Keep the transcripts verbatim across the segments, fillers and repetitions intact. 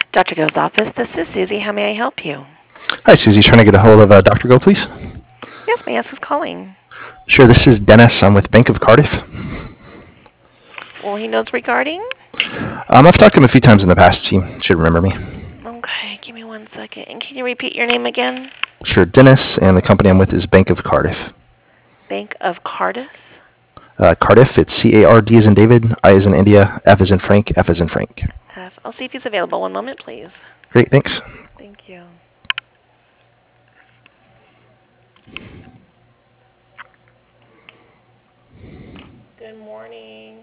Doctor Gill's office, this is Susie. How may I help you? Hi, Susie. Trying to get a hold of uh, Doctor Go, please. Yes, may I ask who's calling? Sure, this is Dennis. I'm with Bank of Cardiff. Well, he knows regarding? Um, I've talked to him a few times in the past. He should remember me. Okay, give me one second. And can you repeat your name again? Sure, Dennis, and the company I'm with is Bank of Cardiff. Bank of Cardiff? Uh, Cardiff, it's C A R D as in David, I as in India, F as in Frank, F as in Frank. F. I'll see if he's available. One moment, please. Great, thanks. Thank you. Good morning.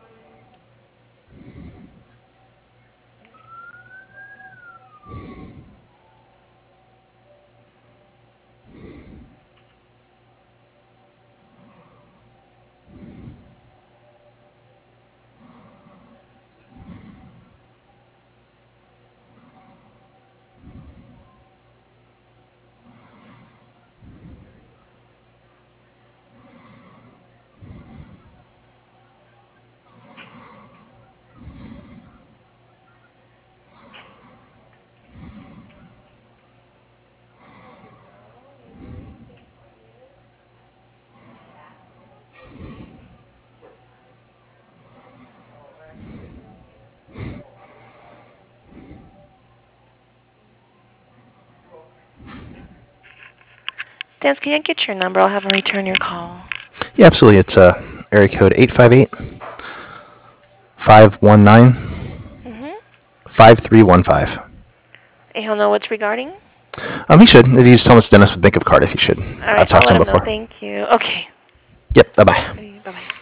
Dan, can I get your number? I'll have him return your call. Yeah, absolutely. It's uh, area code eight five eight, five one nine, Mm-hmm. five three one five. And he'll know what's regarding? Um, he should. If you just tell him it's Dennis with Bank of Cardiff, he should. All I've right, I'll talked to let him him know. before. Thank you. Okay. Yep, bye-bye. Bye-bye.